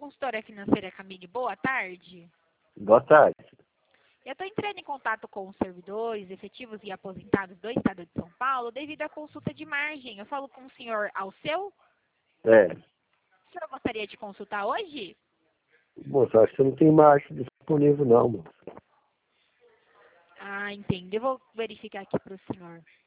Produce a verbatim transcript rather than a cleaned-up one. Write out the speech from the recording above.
consultora financeira Camille, boa tarde. Boa tarde. Eu estou entrando em contato com os servidores efetivos e aposentados do Estado de São Paulo devido à consulta de margem. Eu falo com o senhor Alceu. É. O senhor gostaria de consultar hoje? Moça, acho que você não tem marcha disponível não, moça. Ah, entendo. Eu vou verificar aqui para o senhor.